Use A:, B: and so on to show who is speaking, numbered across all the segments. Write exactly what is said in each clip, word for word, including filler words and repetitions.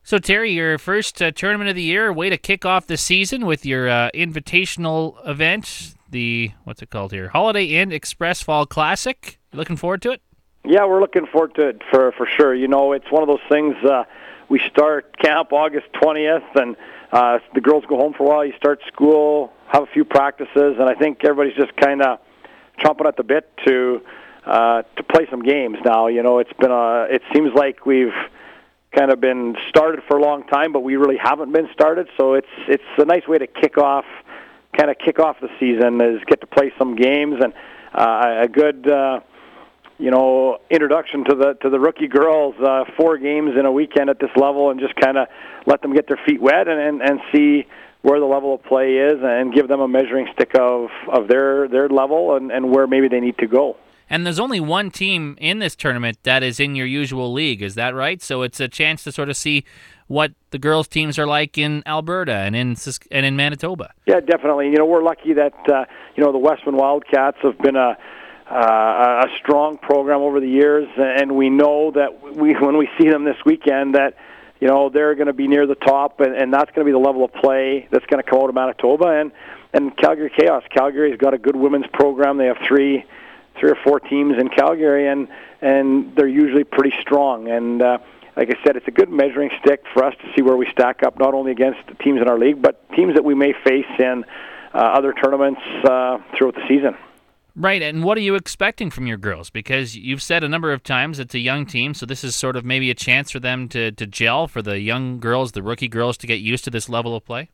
A: So, Terry, your first uh, tournament of the year, way to kick off the season with your uh, invitational event, the, what's it called here, Holiday Inn Express Fall Classic. You looking forward to it?
B: Yeah, we're looking forward to it for, for sure. You know, it's one of those things, uh, we start camp August twentieth, and uh, the girls go home for a while. You start school, have a few practices, and I think everybody's just kind of chomping at the bit to uh, to play some games now. You know, it's been a, it seems like we've kind of been started for a long time, but we really haven't been started. So it's it's a nice way to kick off, kind of kick off the season, is get to play some games, and uh, a good uh, you know introduction to the to the rookie girls. Uh, four games in a weekend at this level, and just kind of let them get their feet wet and, and and see where the level of play is, and give them a measuring stick of of their their level and and where maybe they need to go.
A: And there's only one team in this tournament that is in your usual league, is that right? So it's a chance to sort of see what the girls' teams are like in Alberta and in and in Manitoba.
B: Yeah, definitely. You know, we're lucky that uh, you know the Westman Wildcats have been a uh, a strong program over the years, and we know that we when we see them this weekend that you know they're going to be near the top, and, and that's going to be the level of play that's going to come out of Manitoba and and Calgary Chaos. Calgary's got a good women's program. They have three. three or four teams in Calgary, and and they're usually pretty strong. And uh, like I said, it's a good measuring stick for us to see where we stack up, not only against the teams in our league, but teams that we may face in uh, other tournaments uh, throughout the season.
A: Right, and what are you expecting from your girls? Because you've said a number of times it's a young team, so this is sort of maybe a chance for them to, to gel, for the young girls, the rookie girls, to get used to this level of play?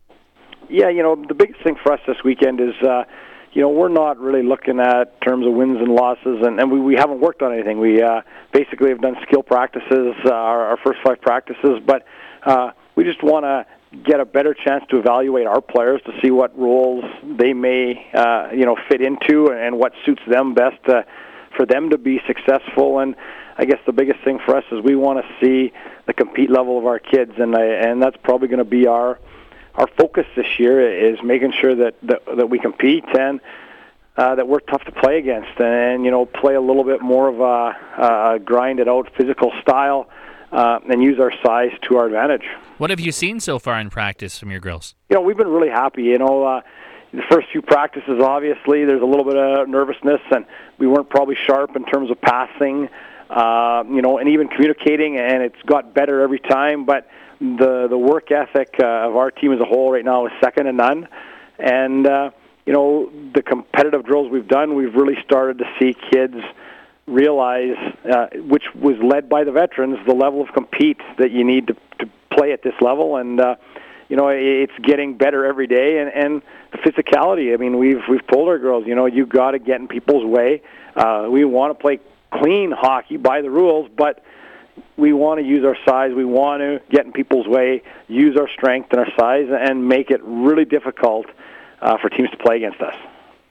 B: Yeah, you know, the biggest thing for us this weekend is... Uh, You know, we're not really looking at terms of wins and losses, and, and we, we haven't worked on anything. We uh, basically have done skill practices, uh, our, our first five practices, but uh, we just want to get a better chance to evaluate our players to see what roles they may, uh, you know, fit into and what suits them best uh, for them to be successful. And I guess the biggest thing for us is we want to see the compete level of our kids, and I, and that's probably going to be our Our focus this year is making sure that, that, that we compete and uh, that we're tough to play against, and you know play a little bit more of a, a grinded-out physical style uh, and use our size to our advantage.
A: What have you seen so far in practice from your girls?
B: You know, we've been really happy. You know, uh, the first few practices, obviously, there's a little bit of nervousness, and we weren't probably sharp in terms of passing, uh, you know, and even communicating, and it's got better every time, but the the work ethic uh, of our team as a whole right now is second to none. And, uh, you know, the competitive drills we've done, we've really started to see kids realize, uh, which was led by the veterans, the level of compete that you need to, to play at this level. And, uh, you know, it's getting better every day. And, and the physicality, I mean, we've, we've told our girls, you know, you've got to get in people's way. Uh, we want to play clean hockey by the rules, but we want to use our size. We want to get in people's way, use our strength and our size, and make it really difficult uh, for teams to play against us.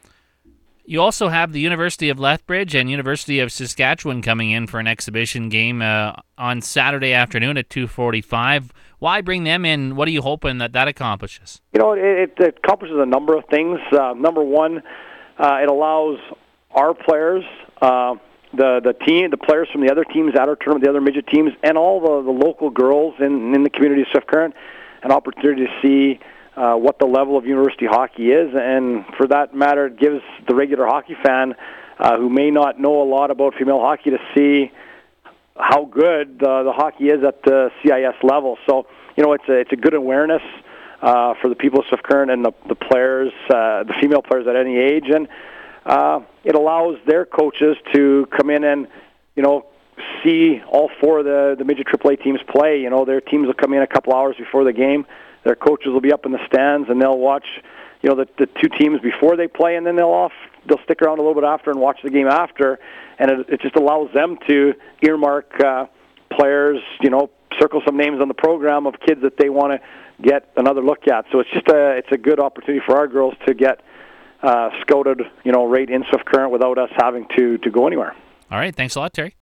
A: You also have the University of Lethbridge and University of Saskatchewan coming in for an exhibition game uh, on Saturday afternoon at two forty-five. Why bring them in? What are you hoping that that accomplishes?
B: You know, it, it accomplishes a number of things. Uh, number one, uh, it allows our players... Uh, the the team, the players from the other teams at our tournament, the other midget teams, and all the, the local girls in, in the community of Swift Current, an opportunity to see uh, what the level of university hockey is. And for that matter, it gives the regular hockey fan uh, who may not know a lot about female hockey to see how good uh, the hockey is at the C I S level. So, you know, it's a, it's a good awareness uh, for the people of Swift Current and the, the players, uh, the female players at any age. And Uh, it allows their coaches to come in and, you know, see all four of the, the midget triple A teams play. You know, their teams will come in a couple hours before the game. Their coaches will be up in the stands, and they'll watch, you know, the, the two teams before they play, and then they'll off they'll stick around a little bit after and watch the game after. And it, it just allows them to earmark uh, players, you know, circle some names on the program of kids that they want to get another look at. So it's just a it's a good opportunity for our girls to get Uh, scouted, you know, right in Swift Current without us having to, to go anywhere.
A: All right. Thanks a lot, Terry.